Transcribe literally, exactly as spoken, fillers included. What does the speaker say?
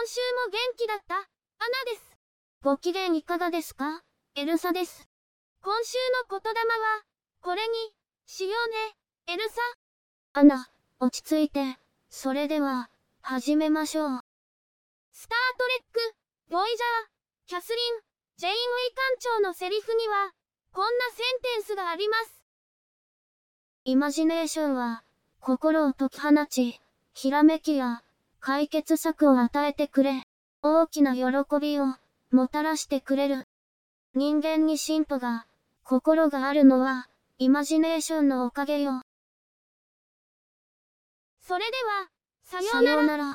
週も元気だった、アナです。ご機嫌いかがですか、エルサです。今週の言霊は、これに、しようね、エルサ。アナ、落ち着いて、それでは、始めましょう。スタートレック、ボイジャー、キャスリン、ジェイン・ウェイ艦長のセリフには、こんなセンテンスがあります。イマジネーションは、心を解き放ち、ひらめきや、解決策を与えてくれ、大きな喜びを、もたらしてくれる。人間に進歩が、心があるのは、イマジネーションのおかげよ。それでは、さようなら。